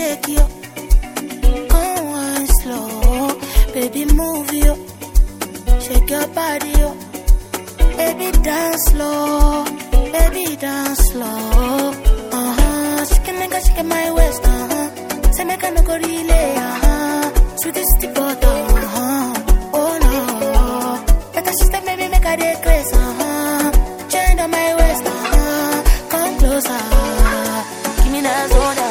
shake you. Go on slow, baby move you. Shake your body yo. Baby dance slow, baby dance slow. She can my waist, say make I no go relay, sweet is the bottom, oh no. Better she step, maybe make I dey crazy, chain on my waist, come closer, give me that soda.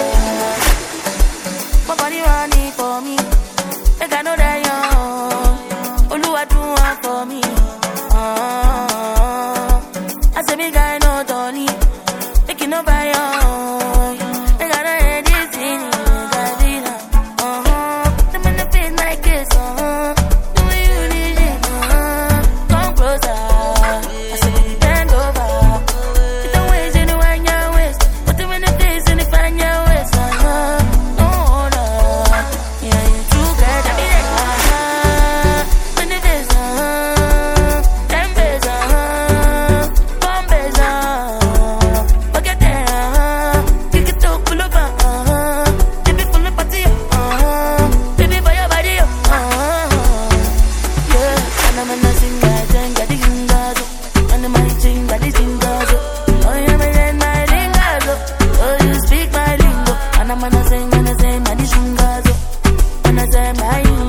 My body running for me, make I know that young, Oluwa do one for me, I say me guy no Tony, make it no buy young. I'm gonna sing,